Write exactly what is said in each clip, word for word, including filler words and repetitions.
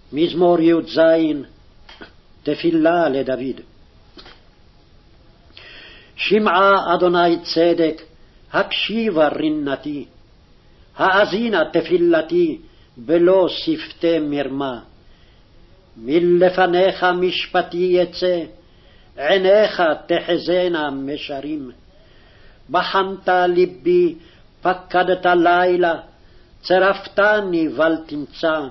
מזמור י"ז, תפילה לדוד. שמעה אדוני צדק, הקשיבה רינתי, האזינה תפילתי, בלא שפתי מרמה. מלפניך משפטי יצא, עיניך תחזינה משרים. בחנת ליבי, פקדת לילה, צרפתני בל תמצא.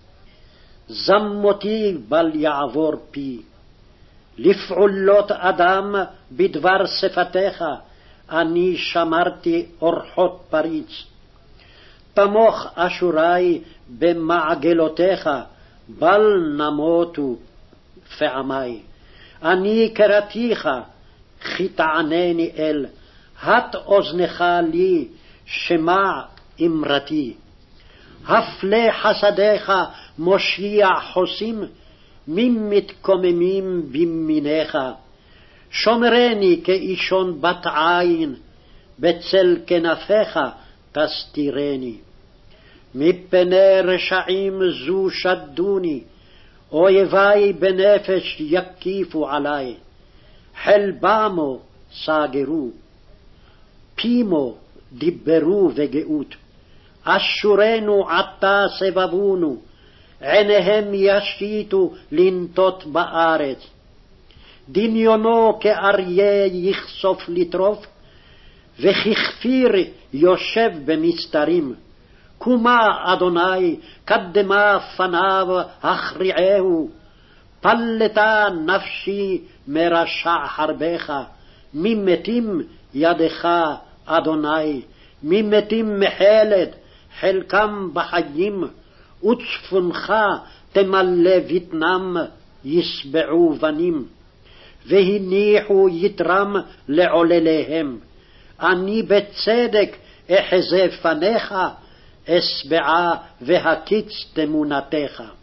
זמותי בל יעבור פי, לפעולות אדם בדבר שפתיך, אני שמרתי אורחות פריץ. תמוך אשורי במעגלותיך, בל נמותו פעמי. אני קראתיך, כי תענני אל, הט אוזנך לי, שמע אמרתי. הפלא חסדיך מושיע חוסים, ממתקוממים בימיניך. שומרני כאישון בת עין, בצל כנפיך תסתירני. מפני רשעים זו שדוני, אויבי בנפש יקיפו עלי. חלבמו סגרו, פימו דיברו וגאות. אשורנו עתה סבבונו, עיניהם ישיתו לנטות בארץ. דמיונו כאריה יכסוף לטרוף, וככפיר יושב במסתרים. קומה אדוני, קדמה פניו הכריעהו. פלטה נפשי מרשע חרבך, ממתים ידך אדוני. ממתים מחלת, חלקם בחיים, וצפונך תמלא בטנם, ישבעו בנים. והניחו יתרם לעולליהם. אני בצדק אחזה פניך, אשבעה והקיץ תמונתך.